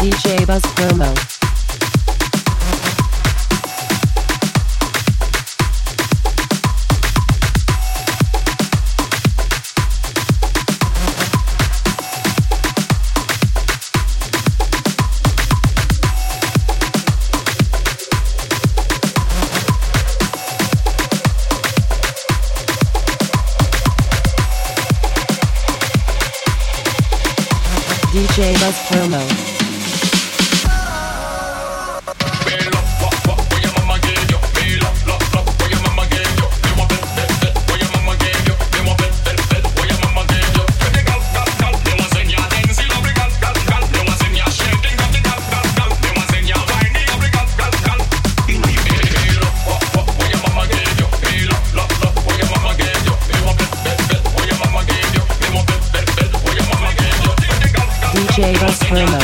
DJ Buzz Promo. DJ Buzz Promo. DJ Buzz Promo.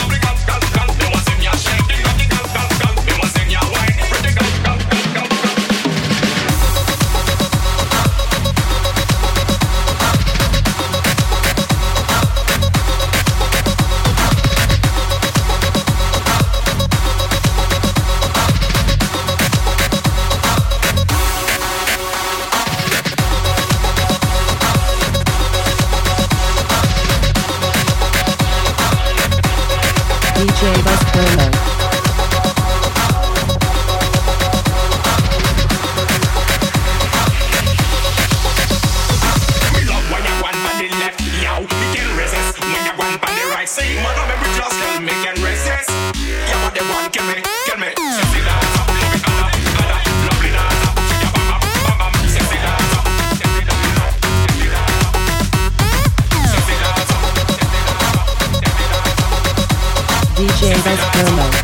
DJ Buzz Promo. Me love when you want on the left, yo. Me can resist when you want on the right. Say, man, I'm every just tell me can resist. Yeah, but they want kill me. Sexy dance up, love it, lovely dance up. Yeah, bam, bam, bam, sexy dance up. Sexy dance up. DJ Buzz Promo.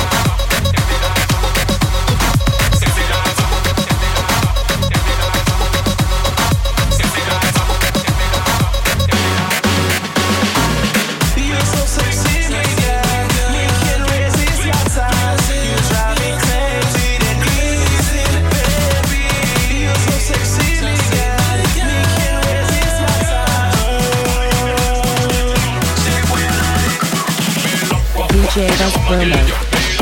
DJ Buzz Promo.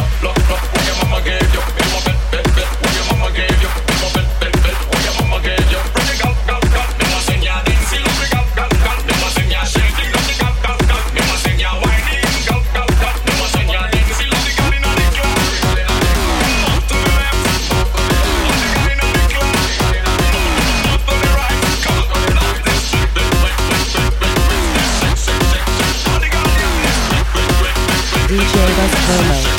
DJ Buzz Promo.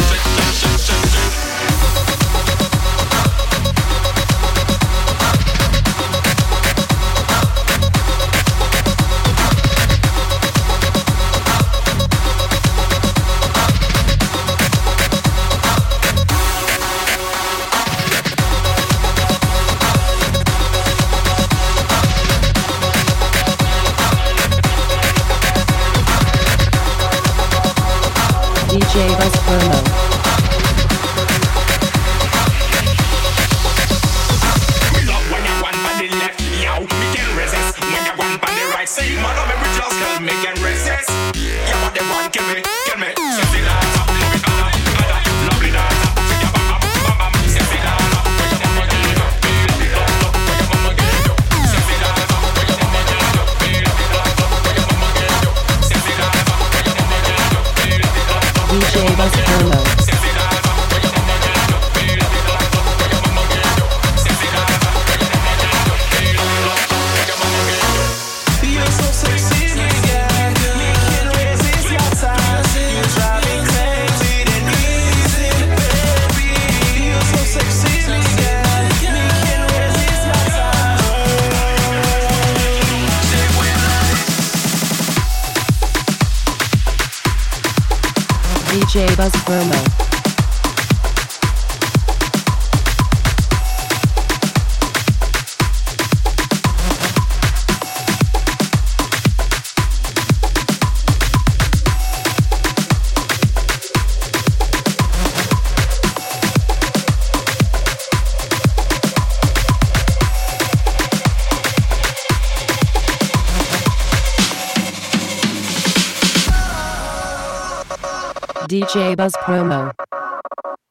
DJ Buzz Promo. Me love when you want on the left, yo. Me can resist when you want on the right. Say, man, I'm every just tell me can resist. Yeah, but they want kill me. Sexy dance up, love it, lovely dance up. Yeah, bam, bam, bam, sexy dance up. Where your mama get up, where your mama get up. Sexy dance up, where your mama get up, where your mama get up. Sexy dance up, where your mama get up, DJ Buzz Promo. You're so sexy, girl. Me can't resist your touch. You drive me crazy and easy, baby. You're so sexy, girl. Me can't resist your touch. DJ Buzz Promo. DJ Buzz Promo.